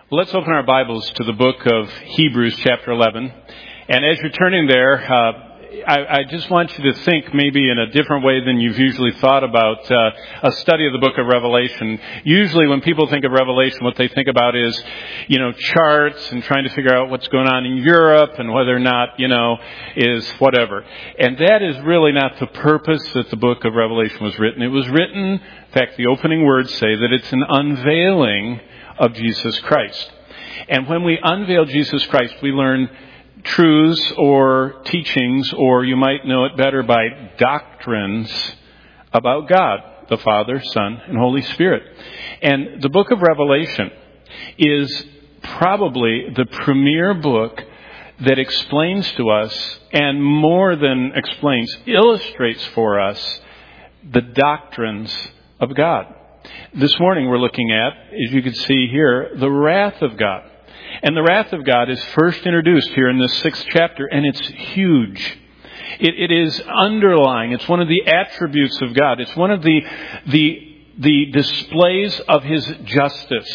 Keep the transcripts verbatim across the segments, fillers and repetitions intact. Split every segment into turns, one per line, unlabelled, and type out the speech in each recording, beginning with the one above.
Let's open our Bibles to the book of Hebrews, chapter eleven. And as you're turning there, uh, I, I just want you to think maybe in a different way than you've usually thought about uh, a study of the book of Revelation. Usually when people think of Revelation, what they think about is, you know, charts and trying to figure out what's going on in Europe and whether or not, you know, is whatever. And that is really not the purpose that the book of Revelation was written. It was written, in fact, the opening words say that it's an unveiling of Jesus Christ. And when we unveil Jesus Christ, we learn truths or teachings, or you might know it better by doctrines about God, the Father, Son, and Holy Spirit. And the book of Revelation is probably the premier book that explains to us, and more than explains, illustrates for us the doctrines of God. This morning we're looking at, as you can see here, the wrath of God. And the wrath of God is first introduced here in this sixth chapter, and it's huge. It, it is underlying. It's one of the attributes of God. It's one of the, the, the displays of His justice.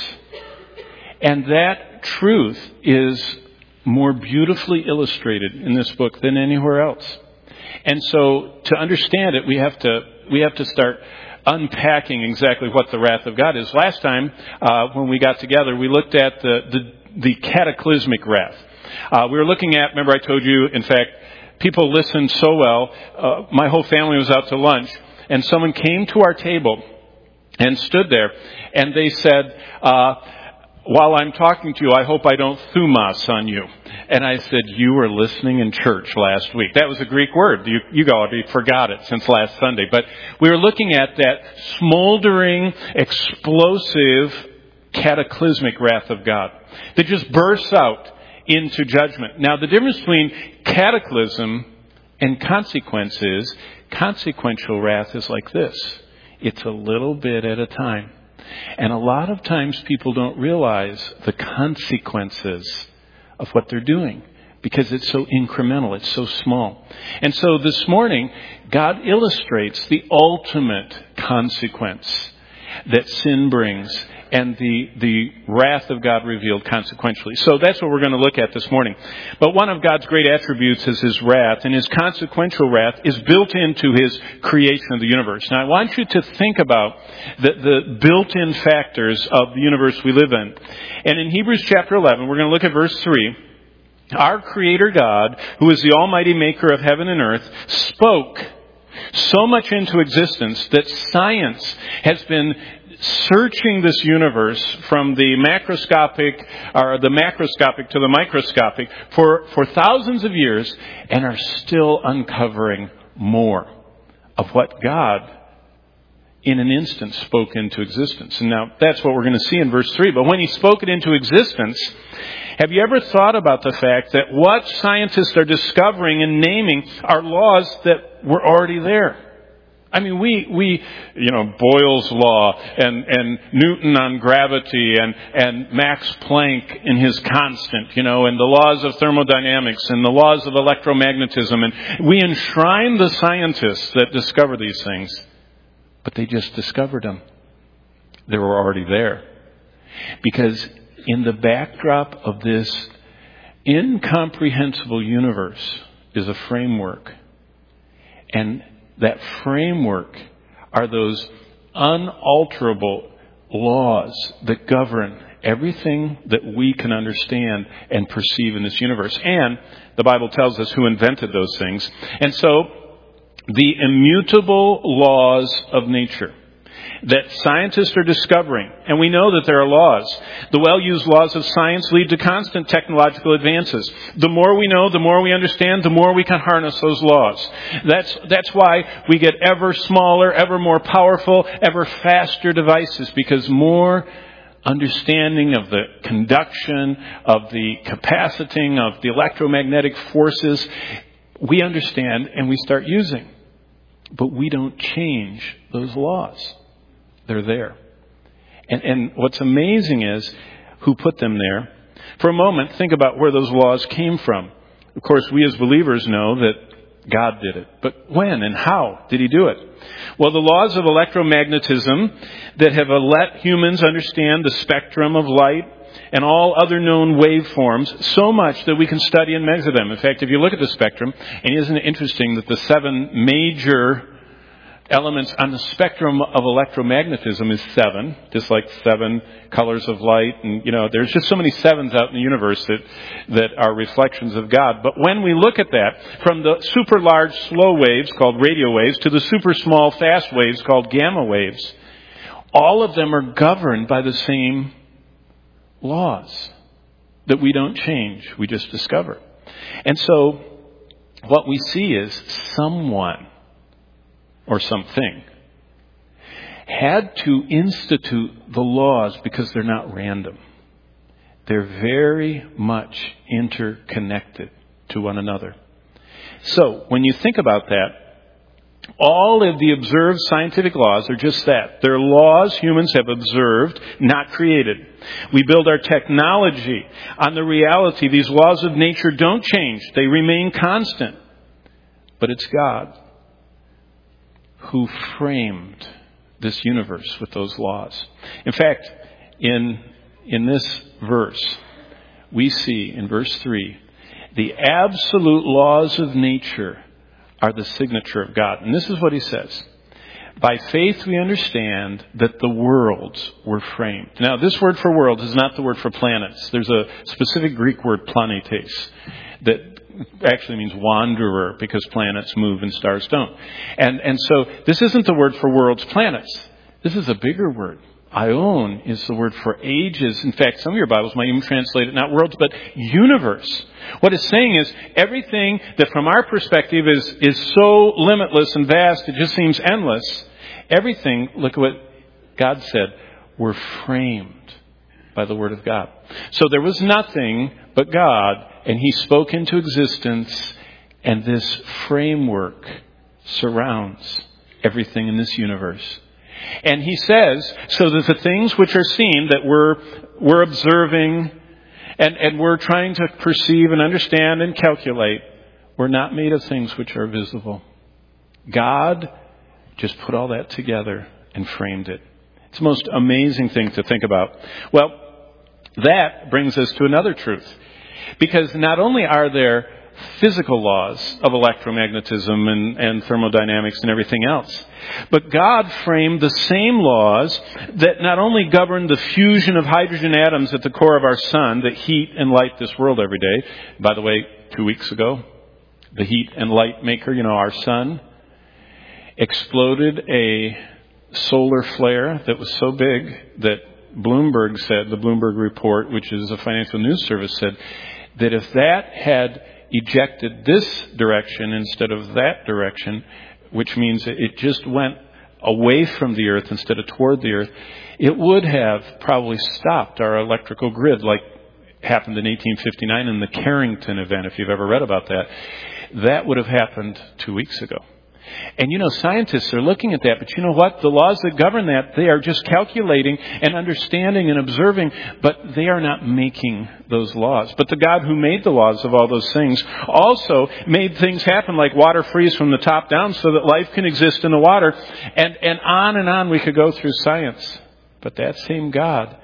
And that truth is more beautifully illustrated in this book than anywhere else. And so to understand it, we have to, we have to start unpacking exactly what the wrath of God is. Last time, uh, when we got together, we looked at the, the, the cataclysmic wrath. Uh, we were looking at, remember I told you, in fact, people listened so well. Uh, my whole family was out to lunch, and someone came to our table and stood there, and they said, uh, while I'm talking to you, I hope I don't thumas on you. And I said, you were listening in church last week. That was a Greek word. You, you already forgot it since last Sunday. But we were looking at that smoldering, explosive, cataclysmic wrath of God that just bursts out into judgment. Now, the difference between cataclysm and consequence is, consequential wrath is like this. It's a little bit at a time. And a lot of times people don't realize the consequences of what they're doing because it's so incremental, it's so small. And so this morning, God illustrates the ultimate consequence that sin brings and the, the wrath of God revealed consequentially. So that's what we're going to look at this morning. But one of God's great attributes is His wrath, and His consequential wrath is built into His creation of the universe. Now I want you to think about the, the built-in factors of the universe we live in. And in Hebrews chapter eleven, we're going to look at verse three. Our Creator God, who is the Almighty Maker of heaven and earth, spoke so much into existence that science has been searching this universe from the macroscopic or the macroscopic to the microscopic for, for thousands of years, and are still uncovering more of what God in an instant spoke into existence. And now that's what we're going to see in verse three. But when He spoke it into existence, have you ever thought about the fact that what scientists are discovering and naming are laws that were already there? I mean, we, we, you know, Boyle's law and, and Newton on gravity and, and Max Planck in his constant, you know, and the laws of thermodynamics and the laws of electromagnetism. And we enshrine the scientists that discover these things, but they just discovered them. They were already there. Because in the backdrop of this incomprehensible universe is a framework. And that framework are those unalterable laws that govern everything that we can understand and perceive in this universe. And the Bible tells us who invented those things. And so, the immutable laws of nature that scientists are discovering, and we know that there are laws. The well-used laws of science lead to constant technological advances. The more we know, the more we understand, the more we can harness those laws. That's, that's why we get ever smaller, ever more powerful, ever faster devices, because more understanding of the conduction, of the capaciting, of the electromagnetic forces, we understand and we start using. But we don't change those laws. They're there. And, and what's amazing is who put them there. For a moment, think about where those laws came from. Of course, we as believers know that God did it. But when and how did He do it? Well, the laws of electromagnetism that have let humans understand the spectrum of light and all other known waveforms, so much that we can study and measure them. In fact, if you look at the spectrum, and isn't it interesting that the seven major elements on the spectrum of electromagnetism is seven, just like seven colors of light. And, you know, there's just so many sevens out in the universe that, that are reflections of God. But when we look at that, from the super large slow waves called radio waves to the super small fast waves called gamma waves, all of them are governed by the same laws that we don't change, we just discover. And so what we see is someone or something had to institute the laws because they're not random. They're very much interconnected to one another. So when you think about that, all of the observed scientific laws are just that. They're laws humans have observed, not created. We build our technology on the reality these laws of nature don't change. They remain constant. But it's God who framed this universe with those laws. In fact, in, in this verse, we see in verse three, the absolute laws of nature are the signature of God. And this is what he says. By faith we understand that the worlds were framed. Now, this word for world is not the word for planets. There's a specific Greek word, planetes, that actually means wanderer, because planets move and stars don't. And, and so this isn't the word for worlds, planets. This is a bigger word. Ion is the word for ages. In fact, some of your Bibles might even translate it not worlds, but universe. What it's saying is everything that from our perspective is, is so limitless and vast, it just seems endless. Everything, look at what God said, were framed by the Word of God. So there was nothing but God, and He spoke into existence, and this framework surrounds everything in this universe. And He says, so that the things which are seen that we're, we're observing and, and we're trying to perceive and understand and calculate, were not made of things which are visible. God just put all that together and framed it. It's the most amazing thing to think about. Well, that brings us to another truth. Because not only are there physical laws of electromagnetism and, and thermodynamics and everything else, but God framed the same laws that not only govern the fusion of hydrogen atoms at the core of our sun that heat and light this world every day. By the way, two weeks ago, the heat and light maker, you know, our sun, exploded a solar flare that was so big that Bloomberg said, the Bloomberg report, which is a financial news service, said that if that had ejected this direction instead of that direction, which means it just went away from the earth instead of toward the earth, it would have probably stopped our electrical grid, like happened in eighteen fifty-nine in the Carrington event, if you've ever read about that. That would have happened two weeks ago. And you know, scientists are looking at that, but you know what? The laws that govern that, they are just calculating and understanding and observing, but they are not making those laws. But the God who made the laws of all those things also made things happen like water freeze from the top down so that life can exist in the water. And, and on and on we could go through science. But that same God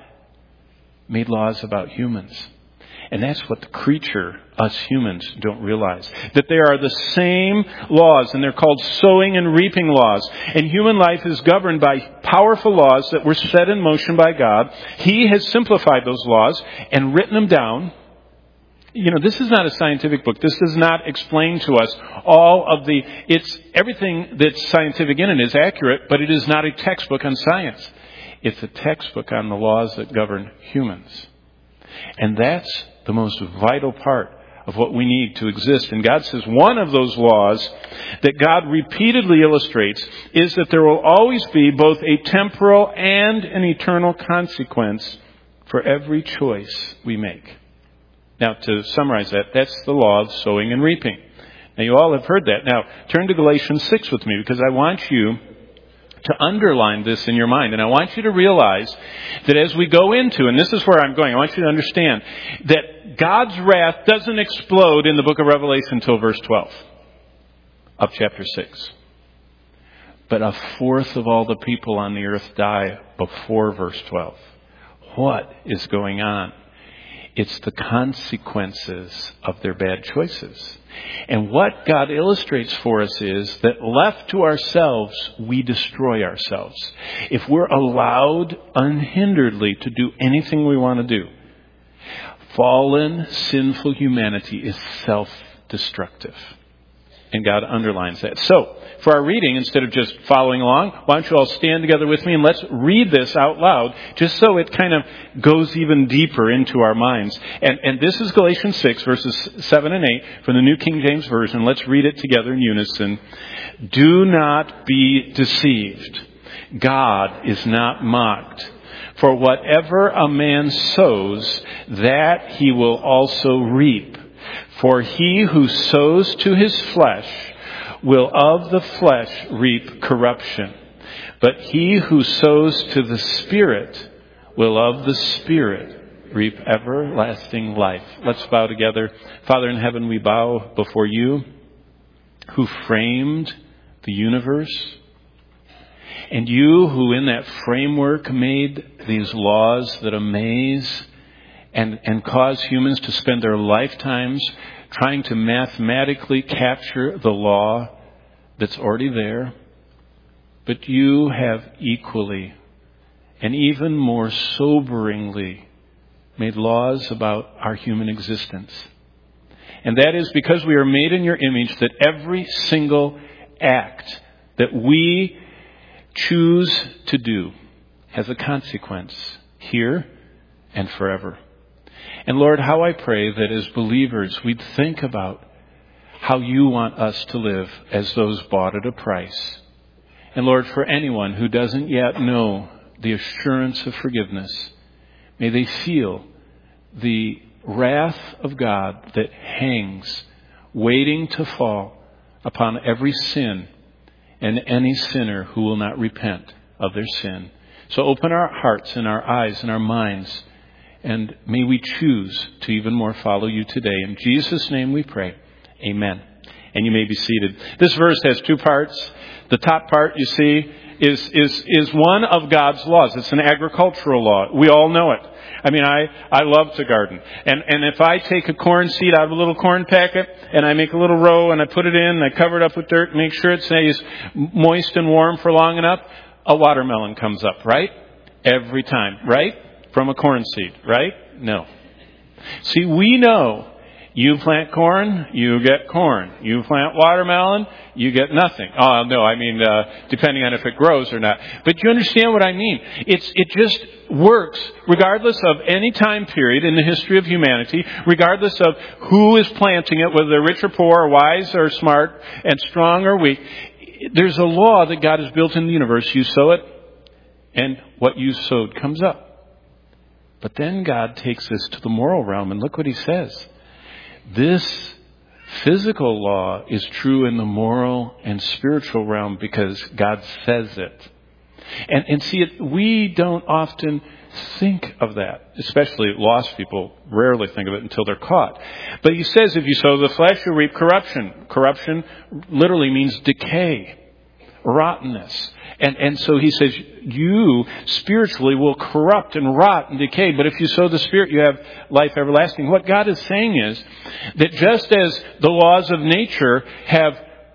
made laws about humans. And that's what the creature, us humans, don't realize. That there are the same laws, and they're called sowing and reaping laws. And human life is governed by powerful laws that were set in motion by God. He has simplified those laws and written them down. You know, this is not a scientific book. This does not explain to us all of the... It's everything that's scientific in it is accurate, but it is not a textbook on science. It's a textbook on the laws that govern humans. And that's the most vital part of what we need to exist. And God says one of those laws that God repeatedly illustrates is that there will always be both a temporal and an eternal consequence for every choice we make. Now, to summarize that, that's the law of sowing and reaping. Now, you all have heard that. Now, turn to Galatians six with me, because I want you to underline this in your mind. And I want you to realize that as we go into, and this is where I'm going, I want you to understand that God's wrath doesn't explode in the book of Revelation until verse twelve of chapter six. But a fourth of all the people on the earth die before verse twelve. what is going on. It's the consequences of their bad choices. And what God illustrates for us is that left to ourselves, we destroy ourselves. If we're allowed unhinderedly to do anything we want to do, fallen, sinful humanity is self-destructive. And God underlines that. So, for our reading, instead of just following along, why don't you all stand together with me and let's read this out loud, just so it kind of goes even deeper into our minds. And, and this is Galatians six, verses seven and eight from the New King James Version. Let's read it together in unison. Do not be deceived. God is not mocked. For whatever a man sows, that he will also reap. For he who sows to his flesh will of the flesh reap corruption. But he who sows to the Spirit will of the Spirit reap everlasting life. Let's bow together. Father in heaven, we bow before you who framed the universe. And you who in that framework made these laws that amaze and, and cause humans to spend their lifetimes trying to mathematically capture the law that's already there. But you have equally and even more soberingly made laws about our human existence. And that is because we are made in your image, that every single act that we choose to do has a consequence here and forever. And Lord, how I pray that as believers we'd think about how you want us to live as those bought at a price. And Lord, for anyone who doesn't yet know the assurance of forgiveness, may they feel the wrath of God that hangs, waiting to fall upon every sin and any sinner who will not repent of their sin. So open our hearts and our eyes and our minds, and may we choose to even more follow you today. In Jesus' name we pray. Amen. And you may be seated. This verse has two parts. The top part, you see, is is is one of God's laws. It's an agricultural law. We all know it. I mean, I, I love to garden. And and if I take a corn seed out of a little corn packet and I make a little row and I put it in and I cover it up with dirt, make sure it stays moist and warm for long enough, a watermelon comes up, right? Every time, right? From a corn seed, right? No. See, we know you plant corn, you get corn. You plant watermelon, you get nothing. Oh, no, I mean, uh, depending on if it grows or not. But you understand what I mean. It's, it just works regardless of any time period in the history of humanity, regardless of who is planting it, whether they're rich or poor, or wise or smart, and strong or weak. There's a law that God has built in the universe. You sow it, and what you sowed comes up. But then God takes this to the moral realm, and look what he says. This physical law is true in the moral and spiritual realm because God says it. And, and see, it, we don't often think of that, especially lost people rarely think of it until they're caught. But he says if you sow the flesh, you reap corruption. Corruption literally means decay, rottenness. And, and so he says, you spiritually will corrupt and rot and decay. But if you sow the Spirit, you have life everlasting. What God is saying is that just as the laws of nature have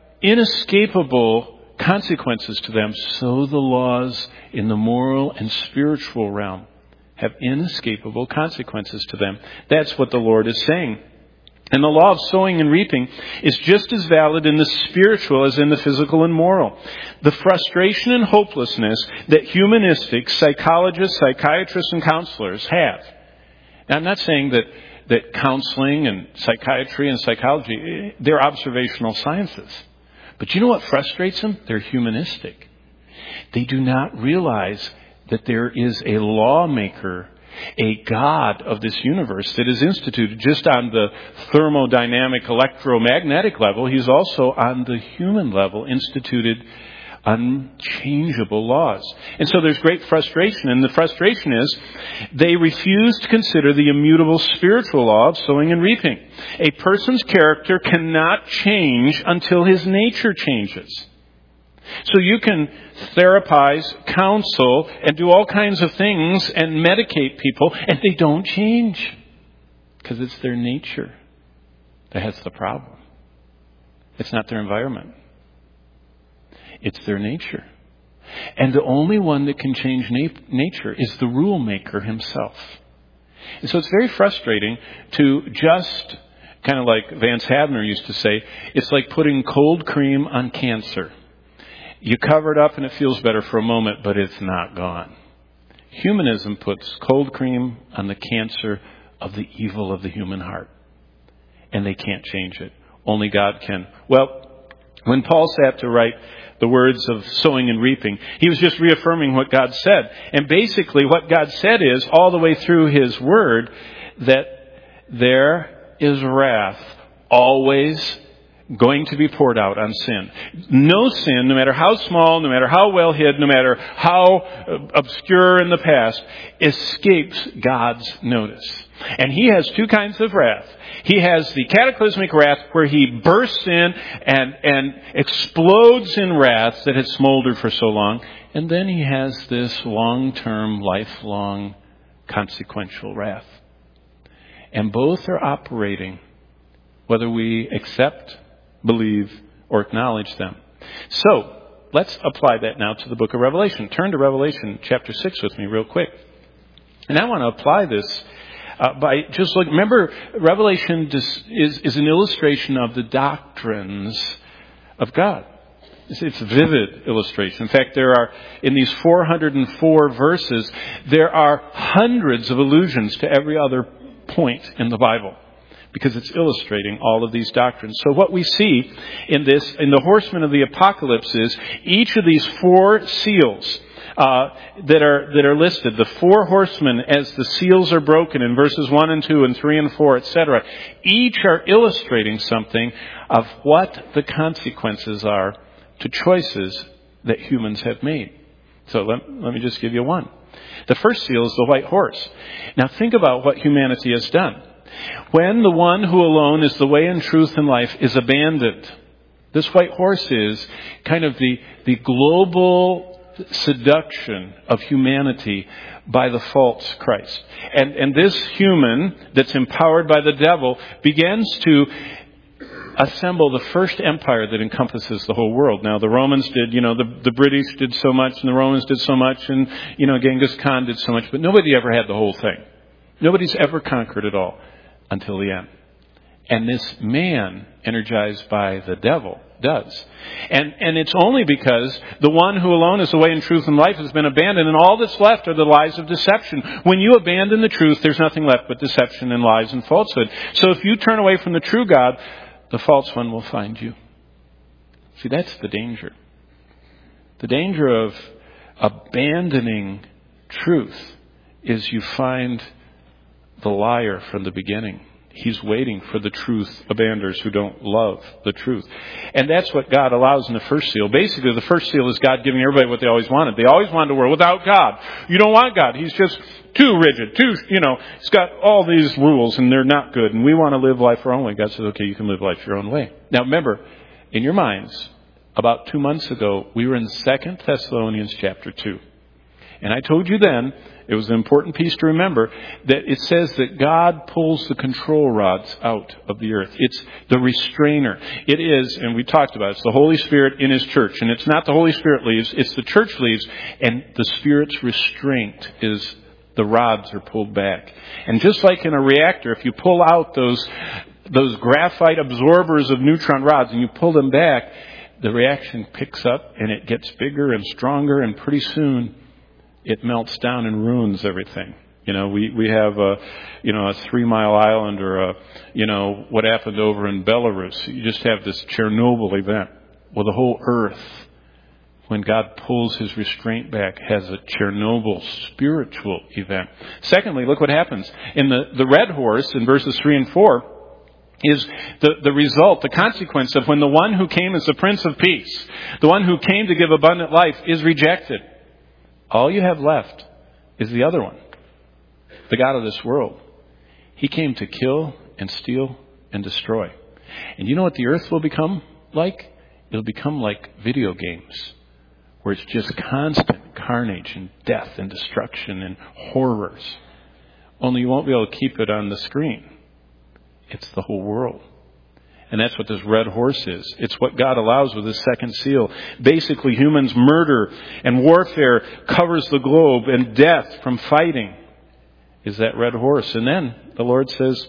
inescapable consequences to them, so the laws in the moral and spiritual realm have inescapable consequences to them. That's what the Lord is saying. And the law of sowing and reaping is just as valid in the spiritual as in the physical and moral. The frustration and hopelessness that humanistic psychologists, psychiatrists, and counselors have. Now, I'm not saying that, that counseling and psychiatry and psychology, they're observational sciences. But you know what frustrates them? They're humanistic. They do not realize that there is a lawmaker, a God of this universe that is instituted just on the thermodynamic electromagnetic level. He's also on the human level instituted unchangeable laws. And so there's great frustration. And the frustration is they refuse to consider the immutable spiritual law of sowing and reaping. A person's character cannot change until his nature changes. So you can therapize, counsel, and do all kinds of things and medicate people, and they don't change. Because it's their nature that has the problem. It's not their environment. It's their nature. And the only one that can change na- nature is the rule maker himself. And so it's very frustrating to just, kind of like Vance Havner used to say, it's like putting cold cream on cancer. You cover it up and it feels better for a moment, but it's not gone. Humanism puts cold cream on the cancer of the evil of the human heart. And they can't change it. Only God can. Well, when Paul sat to write the words of sowing and reaping, he was just reaffirming what God said. And basically what God said is, all the way through his word, that there is wrath always going to be poured out on sin. No sin, no matter how small, no matter how well hid, no matter how obscure in the past, escapes God's notice. And he has two kinds of wrath. He has the cataclysmic wrath where he bursts in and, and explodes in wrath that had smoldered for so long. And then he has this long-term, lifelong, consequential wrath. And both are operating whether we accept, believe, or acknowledge them. So, let's apply that now to the book of Revelation. Turn to Revelation chapter six with me real quick. And I want to apply this uh, by just look. Remember, Revelation is, is an illustration of the doctrines of God. It's, it's a vivid illustration. In fact, there are, in these four hundred four verses, there are hundreds of allusions to every other point in the Bible, because it's illustrating all of these doctrines. So what we see in this, in the horsemen of the apocalypse, is each of these four seals uh, that are that are listed, the four horsemen as the seals are broken in verses one and two and three and four, et cetera, each are illustrating something of what the consequences are to choices that humans have made. So let, let me just give you one. The first seal is the white horse. Now think about what humanity has done. When the one who alone is the way and truth and life is abandoned, this white horse is kind of the, the global seduction of humanity by the false Christ. And, and this human that's empowered by the devil begins to assemble the first empire that encompasses the whole world. Now, the Romans did, you know, the, the British did so much, and the Romans did so much, and, you know, Genghis Khan did so much, but nobody ever had the whole thing. Nobody's ever conquered it all until the end. And this man, energized by the devil, does. And and it's only because the one who alone is the way and truth and life has been abandoned, and all that's left are the lies of deception. When you abandon the truth, there's nothing left but deception and lies and falsehood. So if you turn away from the true God, the false one will find you. See, that's the danger. The danger of abandoning truth is you find the liar from the beginning. He's waiting for the truth abandoners who don't love the truth. And that's what God allows in the first seal. Basically, the first seal is God giving everybody what they always wanted. They always wanted a world without God. You don't want God. He's just too rigid, too, you know, he's got all these rules and they're not good. And we want to live life our own way. God says, okay, you can live life your own way. Now remember, in your minds, about two months ago, we were in Second Thessalonians chapter two. And I told you then, it was an important piece to remember, that it says that God pulls the control rods out of the earth. It's the restrainer. It is, and we talked about it, it's the Holy Spirit in His church. And it's not the Holy Spirit leaves, it's the church leaves. And the Spirit's restraint is the rods are pulled back. And just like in a reactor, if you pull out those, those graphite absorbers of neutron rods and you pull them back, the reaction picks up and it gets bigger and stronger, and pretty soon it melts down and ruins everything. You know, we, we have a, you know, a three mile island, or a, you know, what happened over in Belarus. You just have this Chernobyl event. Well, the whole earth, when God pulls His restraint back, has a Chernobyl spiritual event. Secondly, look what happens. In the, the red horse, in verses three and four, is the, the result, the consequence of when the one who came as the Prince of Peace, the one who came to give abundant life, is rejected. All you have left is the other one, the God of this world. He came to kill and steal and destroy. And you know what the earth will become like? it'll become like video games, where it's just constant carnage and death and destruction and horrors. Only you won't be able to keep it on the screen. It's the whole world. And that's what this red horse is. It's what God allows with his second seal. Basically, humans' murder and warfare covers the globe, and death from fighting is that red horse. And then the Lord says,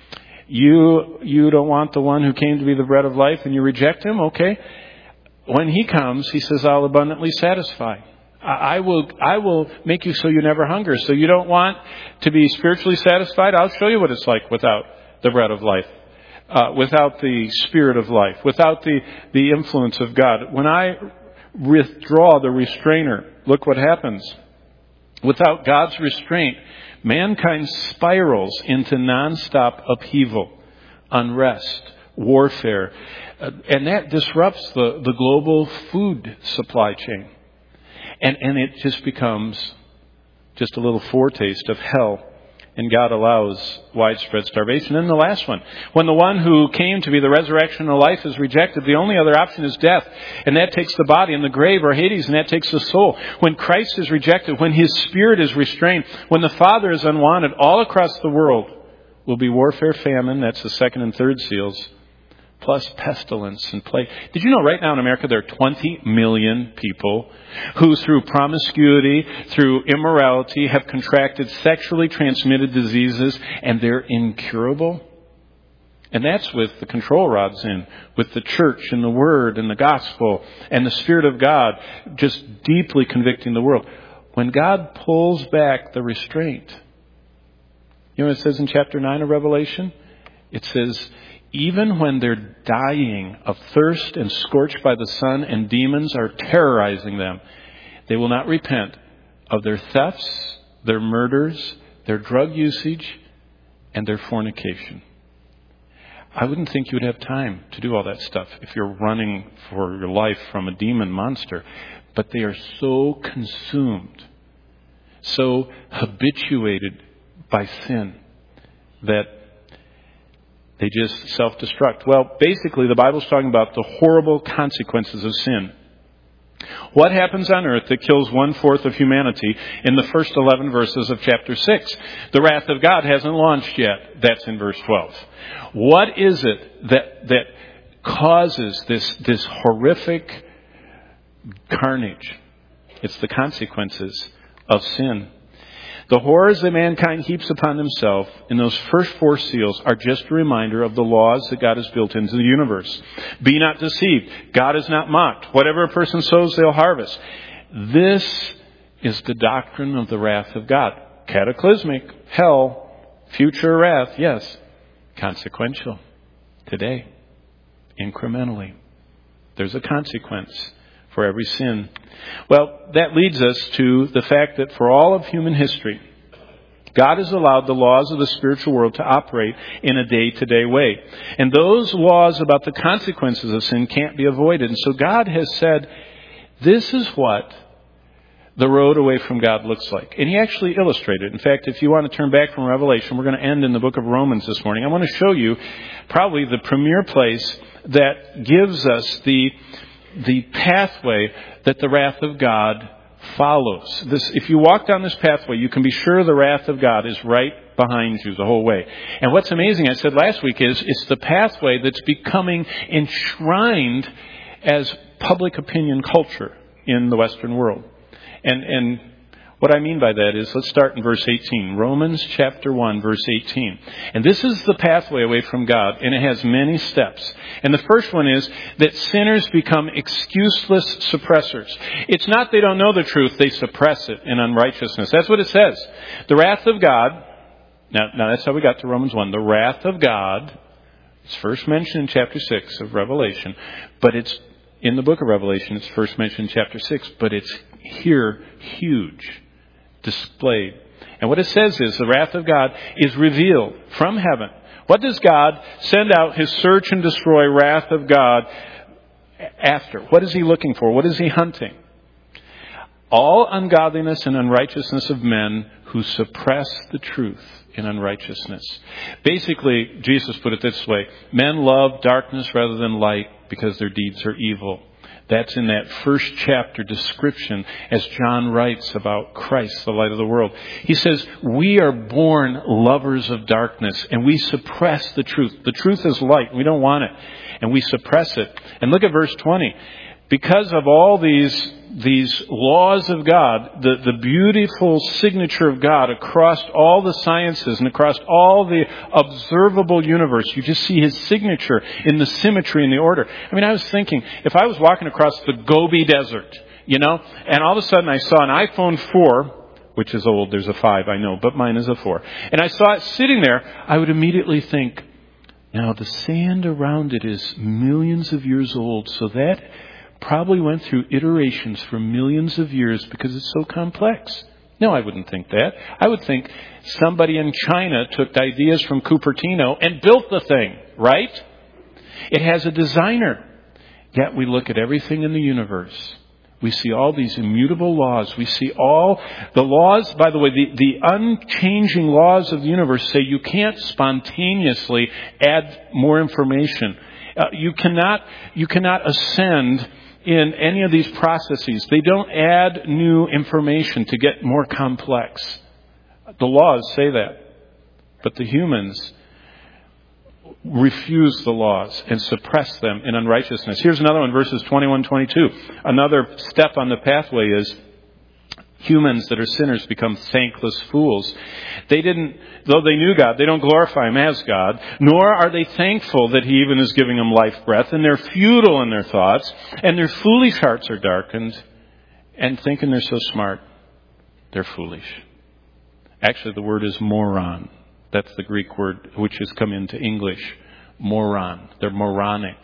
you, you don't want the one who came to be the bread of life, and you reject him? Okay. When he comes, he says, I'll abundantly satisfy. I will, I will make you so you never hunger. So you don't want to be spiritually satisfied? I'll show you what it's like without the bread of life. Uh, without the Spirit of life, without the, the influence of God. When I withdraw the restrainer, look what happens. Without God's restraint, mankind spirals into nonstop upheaval, unrest, warfare, uh, and that disrupts the, the global food supply chain. And, and it just becomes just a little foretaste of hell. And God allows widespread starvation. And the last one, when the one who came to be the resurrection and life is rejected, the only other option is death. And that takes the body, and the grave or Hades, and that takes the soul. When Christ is rejected, when his Spirit is restrained, when the Father is unwanted, all across the world will be warfare, famine, that's the second and third seals, plus pestilence and plague. Did you know right now in America there are twenty million people who through promiscuity, through immorality, have contracted sexually transmitted diseases, and they're incurable? And that's with the control rods in, with the church and the Word and the gospel and the Spirit of God just deeply convicting the world. When God pulls back the restraint, you know what it says in chapter nine of Revelation? It says, even when they're dying of thirst and scorched by the sun and demons are terrorizing them, they will not repent of their thefts, their murders, their drug usage, and their fornication. I wouldn't think you would have time to do all that stuff if you're running for your life from a demon monster. But they are so consumed, so habituated by sin that they just self-destruct. Well, basically, the Bible's talking about the horrible consequences of sin. What happens on earth that kills one-fourth of humanity in the first eleven verses of chapter six? The wrath of God hasn't launched yet. That's in verse twelve. What is it that that causes this, this horrific carnage? It's the consequences of sin. The horrors that mankind heaps upon himself in those first four seals are just a reminder of the laws that God has built into the universe. Be not deceived. God is not mocked. Whatever a person sows, they'll harvest. This is the doctrine of the wrath of God. Cataclysmic, hell, future wrath, yes. Consequential. Today, incrementally. There's a consequence for every sin. Well, that leads us to the fact that for all of human history, God has allowed the laws of the spiritual world to operate in a day-to-day way. And those laws about the consequences of sin can't be avoided. And so God has said, this is what the road away from God looks like. And he actually illustrated. In fact, if you want to turn back from Revelation, we're going to end in the book of Romans this morning. I want to show you probably the premier place that gives us the the pathway that the wrath of God follows. This, if you walk down this pathway, you can be sure the wrath of God is right behind you the whole way. And what's amazing, I said last week, is it's the pathway that's becoming enshrined as public opinion culture in the Western world. And, and what I mean by that is, let's start in verse eighteen. Romans chapter one, verse eighteen. And this is the pathway away from God, and it has many steps. And the first one is that sinners become excuseless suppressors. It's not they don't know the truth, they suppress it in unrighteousness. That's what it says. The wrath of God, now, now that's how we got to Romans one. The wrath of God, it's first mentioned in chapter six of Revelation, but it's in the book of Revelation, it's first mentioned in chapter six, but it's here huge. Displayed. And what it says is the wrath of God is revealed from heaven. What does God send out his search and destroy wrath of God after? What is he looking for? What is he hunting? All ungodliness and unrighteousness of men who suppress the truth in unrighteousness. Basically, Jesus put it this way: men love darkness rather than light because their deeds are evil. That's in that first chapter description as John writes about Christ, the light of the world. He says, we are born lovers of darkness and we suppress the truth. The truth is light. We don't want it. And we suppress it. And look at verse twenty. Because of all these these laws of God, the, the beautiful signature of God across all the sciences and across all the observable universe, you just see his signature in the symmetry and the order. I mean, I was thinking, if I was walking across the Gobi Desert, you know, and all of a sudden I saw an iPhone four, which is old, there's a five, I know, but mine is a four, and I saw it sitting there, I would immediately think, now the sand around it is millions of years old, so that probably went through iterations for millions of years because it's so complex. No, I wouldn't think that. I would think somebody in China took ideas from Cupertino and built the thing, right? It has a designer. Yet we look at everything in the universe. We see all these immutable laws. We see all the laws, by the way, the, the unchanging laws of the universe say you can't spontaneously add more information. Uh, you cannot, you cannot ascend in any of these processes. They don't add new information to get more complex. The laws say that. But the humans refuse the laws and suppress them in unrighteousness. Here's another one, verses twenty-one, twenty-two. Another step on the pathway is humans that are sinners become thankless fools. They didn't, though they knew God, they don't glorify Him as God, nor are they thankful that He even is giving them life breath, and they're futile in their thoughts, and their foolish hearts are darkened, and thinking they're so smart, they're foolish. Actually, the word is moron. That's the Greek word which has come into English. Moron. They're moronic.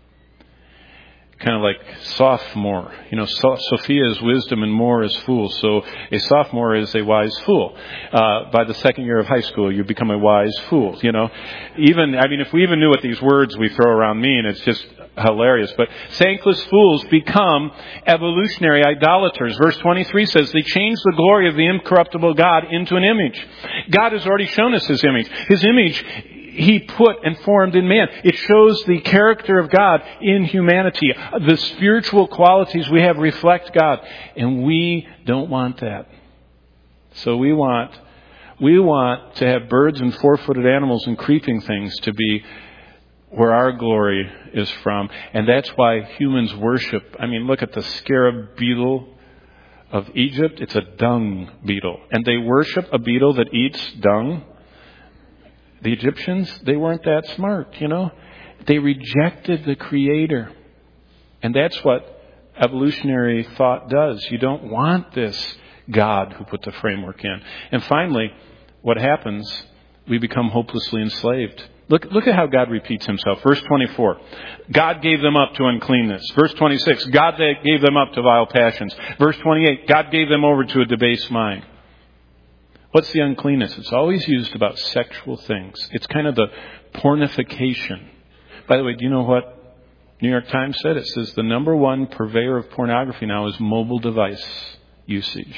Kind of like sophomore. You know, so, Sophia is wisdom and more is fool. So a sophomore is a wise fool. Uh, by the second year of high school, you become a wise fool. You know, even, I mean, if we even knew what these words we throw around mean, it's just hilarious. But thankless fools become evolutionary idolaters. Verse twenty-three says they change the glory of the incorruptible God into an image. God has already shown us His image. His image He put and formed in man. It shows the character of God in humanity. The spiritual qualities we have reflect God. And we don't want that. So we want, we want to have birds and four-footed animals and creeping things to be where our glory is from. And that's why humans worship. I mean, look at the scarab beetle of Egypt. It's a dung beetle. And they worship a beetle that eats dung. The Egyptians, they weren't that smart, you know. They rejected the Creator. And that's what evolutionary thought does. You don't want this God who put the framework in. And finally, what happens, we become hopelessly enslaved. Look, look at how God repeats Himself. Verse twenty-four, God gave them up to uncleanness. Verse twenty-six, God gave them up to vile passions. Verse twenty-eight, God gave them over to a debased mind. What's the uncleanness? It's always used about sexual things. It's kind of the pornification. By the way, do you know what New York Times said? It says the number one purveyor of pornography now is mobile device usage.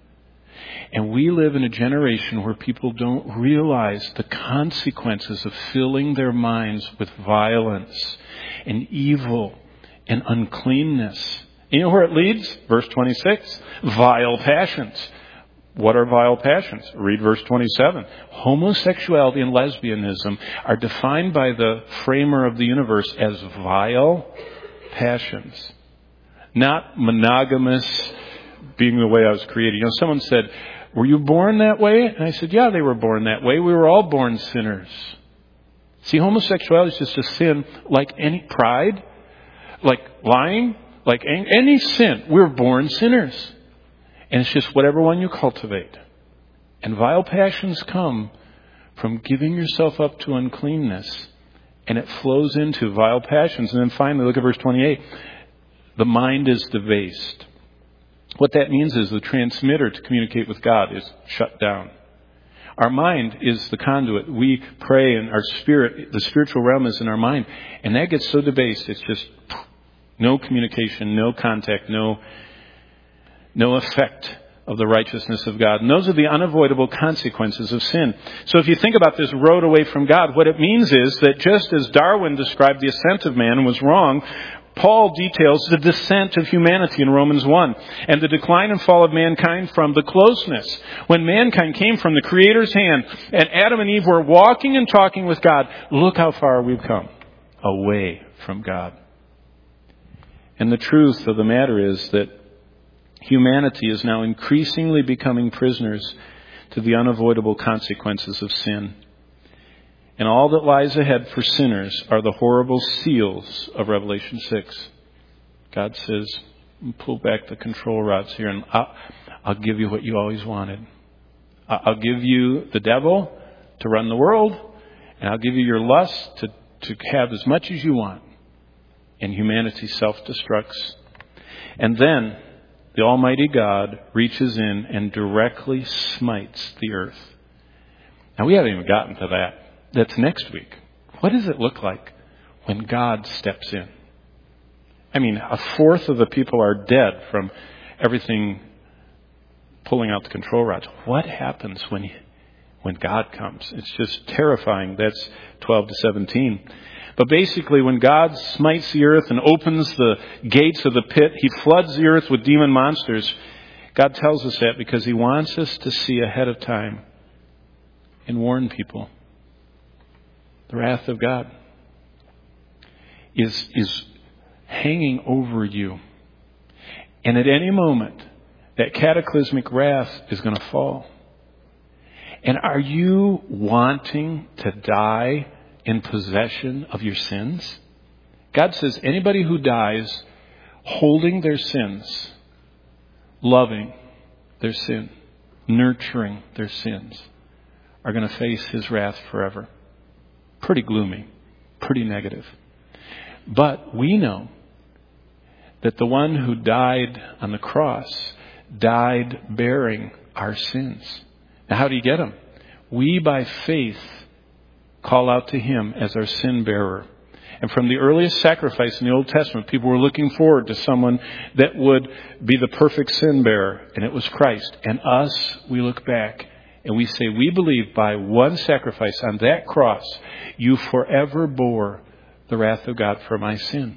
And we live in a generation where people don't realize the consequences of filling their minds with violence and evil and uncleanness. You know where it leads? Verse twenty-six, vile passions. What are vile passions? Read verse twenty-seven. Homosexuality and lesbianism are defined by the framer of the universe as vile passions. Not monogamous, being the way I was created. You know, someone said, were you born that way? And I said, yeah, they were born that way. We were all born sinners. See, homosexuality is just a sin like any pride, like lying, like any sin. We're born sinners. And it's just whatever one you cultivate. And vile passions come from giving yourself up to uncleanness. And it flows into vile passions. And then finally, look at verse twenty-eight. The mind is debased. What that means is the transmitter to communicate with God is shut down. Our mind is the conduit. We pray and our spirit, the spiritual realm is in our mind. And that gets so debased, it's just no communication, no contact, no... No effect of the righteousness of God. And those are the unavoidable consequences of sin. So if you think about this road away from God, what it means is that just as Darwin described the ascent of man and was wrong, Paul details the descent of humanity in Romans one and the decline and fall of mankind from the closeness. When mankind came from the Creator's hand and Adam and Eve were walking and talking with God, look how far we've come away from God. And the truth of the matter is that humanity is now increasingly becoming prisoners to the unavoidable consequences of sin. And all that lies ahead for sinners are the horrible seals of Revelation six. God says, pull back the control rods here and I'll, I'll give you what you always wanted. I'll give you the devil to run the world, and I'll give you your lust to, to have as much as you want. And humanity self-destructs. And then the Almighty God reaches in and directly smites the earth. Now, we haven't even gotten to that. That's next week. What does it look like when God steps in? I mean, a fourth of the people are dead from everything pulling out the control rods. What happens when when God comes? It's just terrifying. That's twelve to seventeen. But basically, when God smites the earth and opens the gates of the pit, He floods the earth with demon monsters. God tells us that because He wants us to see ahead of time and warn people. The wrath of God is, is hanging over you. And at any moment, that cataclysmic wrath is going to fall. And are you wanting to die in possession of your sins? God says anybody who dies holding their sins, loving their sin, nurturing their sins, are going to face His wrath forever. Pretty gloomy, pretty negative. But we know that the one who died on the cross died bearing our sins. Now, how do you get them? We, by faith, call out to Him as our sin bearer. And from the earliest sacrifice in the Old Testament, people were looking forward to someone that would be the perfect sin bearer, and it was Christ. And us, we look back and we say, we believe by one sacrifice on that cross, you forever bore the wrath of God for my sin.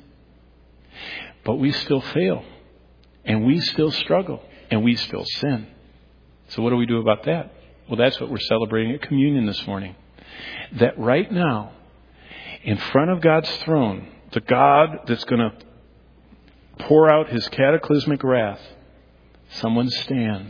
But we still fail, and we still struggle, and we still sin. So what do we do about that? Well, that's what we're celebrating at communion this morning. That right now, in front of God's throne, the God that's going to pour out His cataclysmic wrath, someone stands.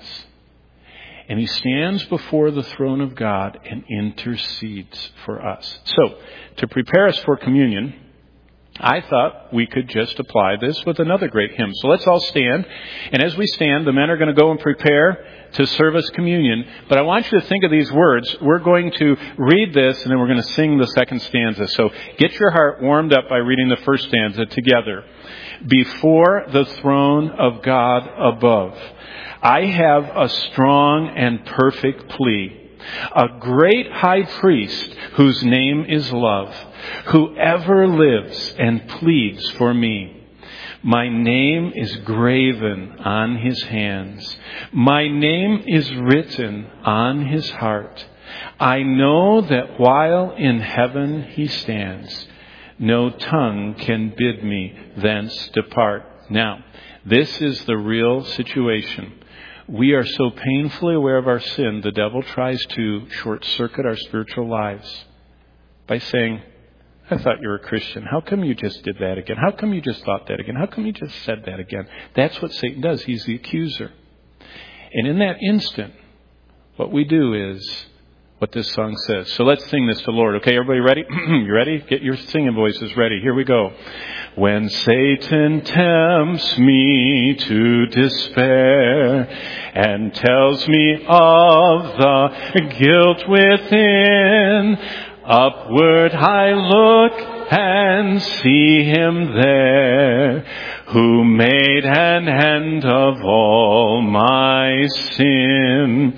And He stands before the throne of God and intercedes for us. So, to prepare us for communion, I thought we could just apply this with another great hymn. So let's all stand. And as we stand, the men are going to go and prepare to serve us communion. But I want you to think of these words. We're going to read this, and then we're going to sing the second stanza. So get your heart warmed up by reading the first stanza together. Before the throne of God above, I have a strong and perfect plea. A great high priest whose name is love, who ever lives and pleads for me. My name is graven on His hands. My name is written on His heart. I know that while in heaven He stands, no tongue can bid me thence depart. Now, this is the real situation. We are so painfully aware of our sin, the devil tries to short-circuit our spiritual lives by saying, I thought you were a Christian. How come you just did that again? How come you just thought that again? How come you just said that again? That's what Satan does. He's the accuser. And in that instant, what we do is what this song says. So let's sing this to the Lord. Okay, everybody ready? You ready? Get your singing voices ready. Here we go. When Satan tempts me to despair and tells me of the guilt within, upward I look and see Him there, who made an end of all my sin.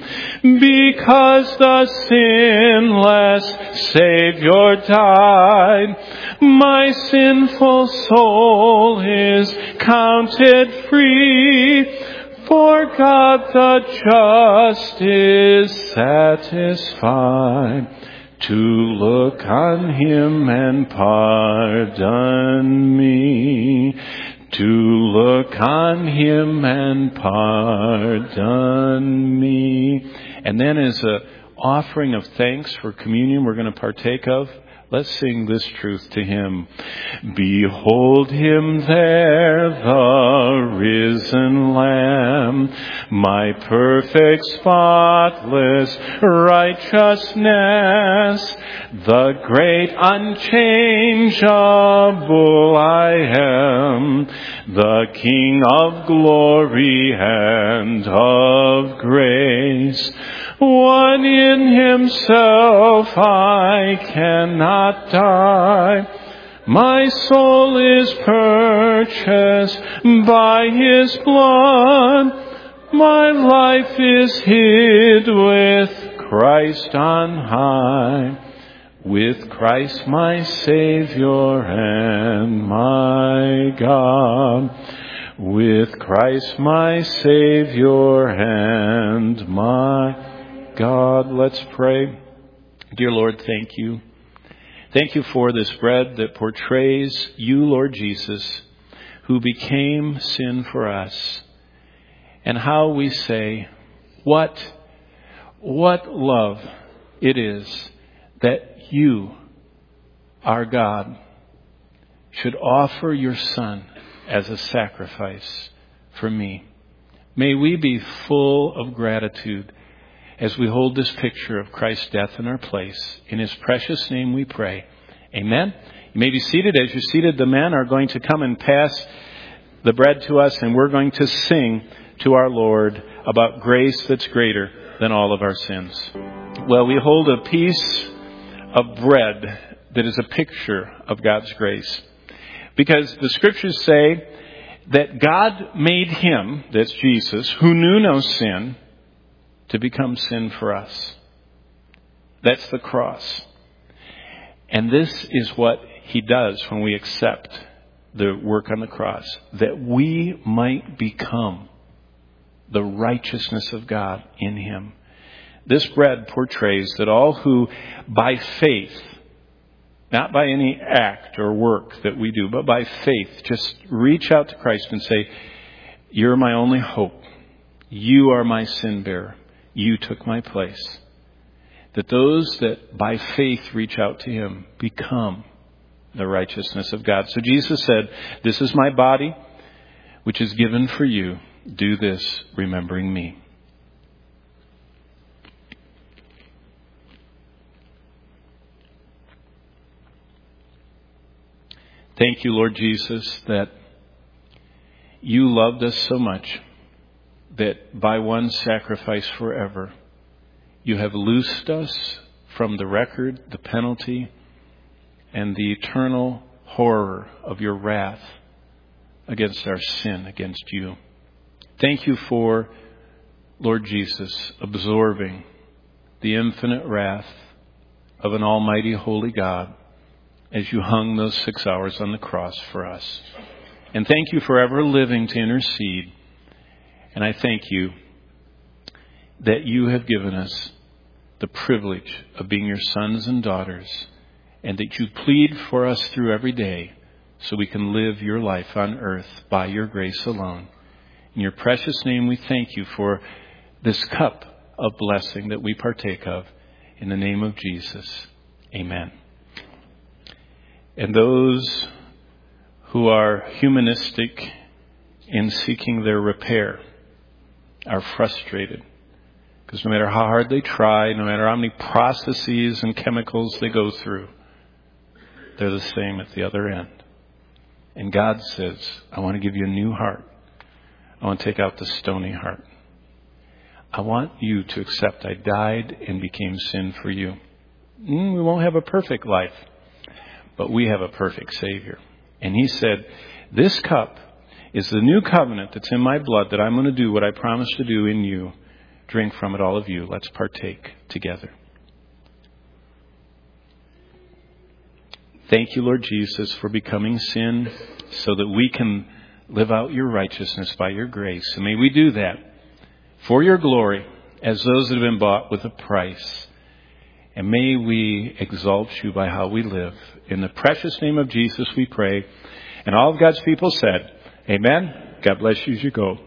Because the sinless Savior died, my sinful soul is counted free. For God the just is satisfied to look on him and pardon me. To look on him and pardon me. And then as an offering of thanks for communion we're going to partake of, let's sing this truth to him. Behold him there, the risen Lamb, my perfect, spotless righteousness, the great unchangeable I am, the King of glory and of grace. One in himself I cannot die. My soul is purchased by his blood. My life is hid with Christ on high. With Christ my Savior and my God. With Christ my Savior and my God. Let's pray. Dear Lord, thank you. Thank you for this bread that portrays you, Lord Jesus, who became sin for us. And how we say, what, what love it is that you, our God, should offer your Son as a sacrifice for me. May we be full of gratitude as we hold this picture of Christ's death in our place. In his precious name we pray. Amen. You may be seated. As you're seated, the men are going to come and pass the bread to us, and we're going to sing to our Lord about grace that's greater than all of our sins. Well, we hold a piece of bread that is a picture of God's grace. Because the scriptures say that God made him, that's Jesus, who knew no sin, to become sin for us. That's the cross. And this is what he does when we accept the work on the cross, that we might become the righteousness of God in him. This bread portrays that all who by faith, not by any act or work that we do, but by faith, just reach out to Christ and say, you're my only hope. You are my sin bearer. You took my place. That those that by faith reach out to him become the righteousness of God. So Jesus said, this is my body, which is given for you. Do this, remembering me. Thank you, Lord Jesus, that you loved us so much that by one sacrifice forever, you have loosed us from the record, the penalty, and the eternal horror of your wrath against our sin, against you. Thank you for, Lord Jesus, absorbing the infinite wrath of an almighty holy God as you hung those six hours on the cross for us. And thank you for ever living to intercede. And I thank you that you have given us the privilege of being your sons and daughters, and that you plead for us through every day so we can live your life on earth by your grace alone. In your precious name, we thank you for this cup of blessing that we partake of. In the name of Jesus, amen. And those who are humanistic in seeking their repair are frustrated. Because no matter how hard they try, no matter how many processes and chemicals they go through, they're the same at the other end. And God says, I want to give you a new heart. I want to take out the stony heart. I want you to accept I died and became sin for you. Mm, we won't have a perfect life, but we have a perfect Savior. And he said, this cup is the new covenant that's in my blood that I'm going to do what I promised to do in you. Drink from it, all of you. Let's partake together. Thank you, Lord Jesus, for becoming sin so that we can live out your righteousness by your grace. And may we do that for your glory as those that have been bought with a price. And may we exalt you by how we live. In the precious name of Jesus we pray. And all of God's people said, amen. God bless you as you go.